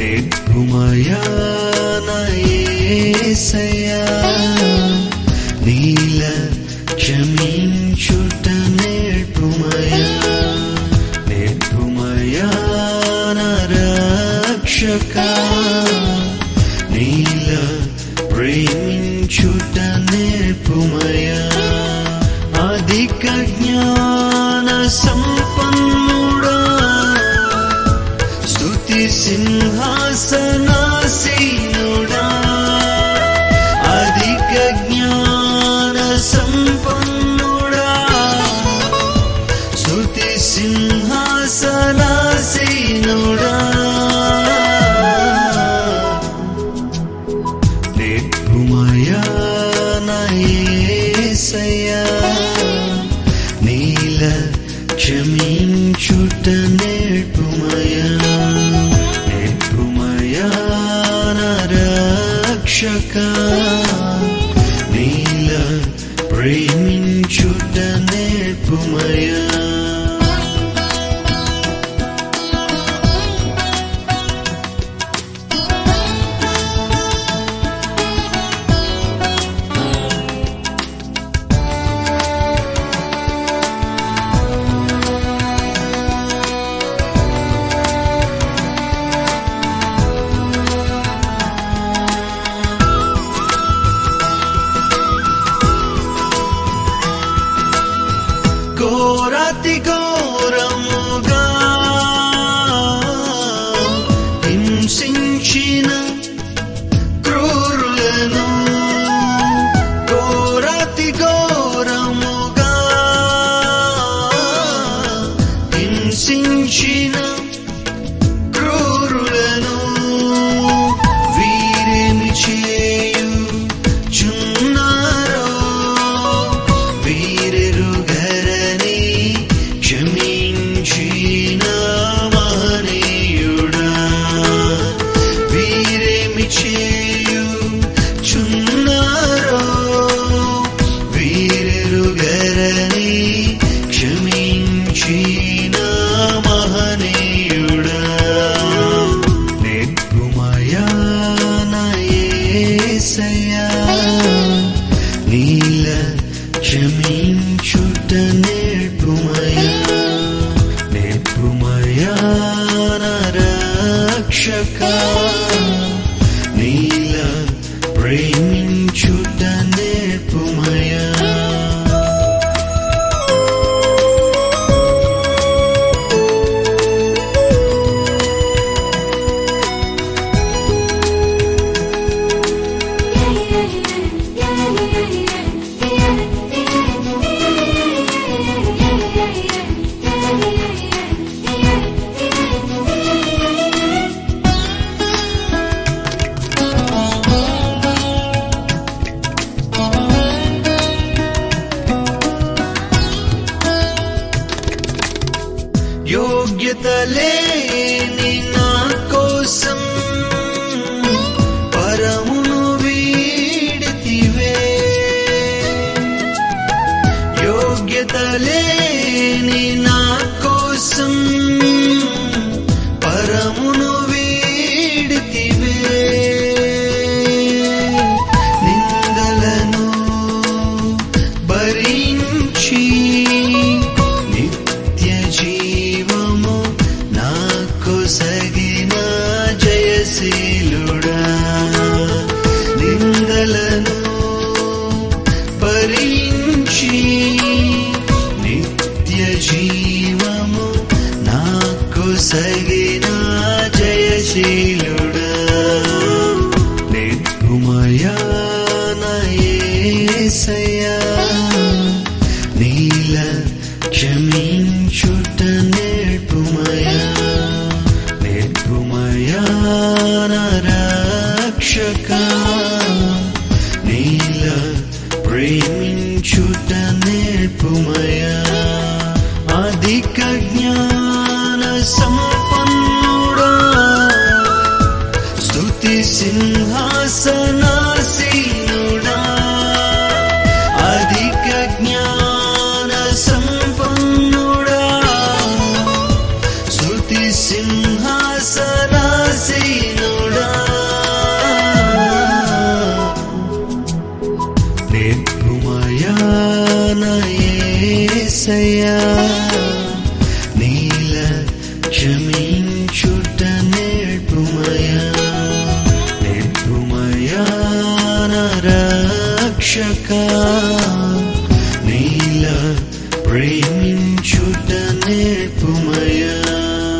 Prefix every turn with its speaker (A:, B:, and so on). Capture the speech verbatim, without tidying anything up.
A: నేర్పుమయా నా యేసయ్యా నీల క్షమించుట నేర్పుమయా నేర్పుమయా నా రక్షకా నీల ప్రేమించుట నేర్పుమయా అధిక జ్ఞాన సంపన్నుడా స్తుతి సింహాసనాసీనుడా అధిక జ్ఞాన సంపన్నుడా స్తుతి సింహాసనాసీనుడా నేర్పుమయా నా యేసయ్యా నీల క్షమించుట నేర్పుమయా నేర్పుమయా నా రక్షకా నీల ప్రేమించుట నేర్పుమయా ఘోరాతి ఘోరముగా హింసించిన క్రూరులను ఘోరాతి ఘోరముగా హింసించిన క్రూరులను వీరేమి చేయుచున్నారో వీరెరుగరని క్షమించిన మహనీయుడా వీరేమి చేయుచున్నారో వీరెరుగరని క్షమించిన మహనీయుడా నేర్పుమయా నా యేసయ్యా నీల క్షమించుట నేర్పుమయా నేర్పుమయా నా రక్షకా నీల ప్రేమించుట నేర్పుమయా యోగ్యత లేని నా కోసం పరమును వీడితివే యోగ్యత లేని నా కోసం పరమును వీడితివే నిందలను భరించి జీవము నాకు సగిన జయశీలుడా నిందలను భరించి నిత్య జీవము నాకు సగిన జయశీలుడా నేర్పుమయా నా యేసయ్యా నీల క్షమించుట నేర్పుమయా నేర్పుమయా నా రక్షకా నీల ప్రేమించుట నేర్పుమయా అధిక జ్ఞాన సంపన్నుడా స్తుతి సింహాసనాసీనుడా అధిక జ్ఞాన సంపన్నుడా స్తుతి సింహాసనాసీనుడా యేసయ్యా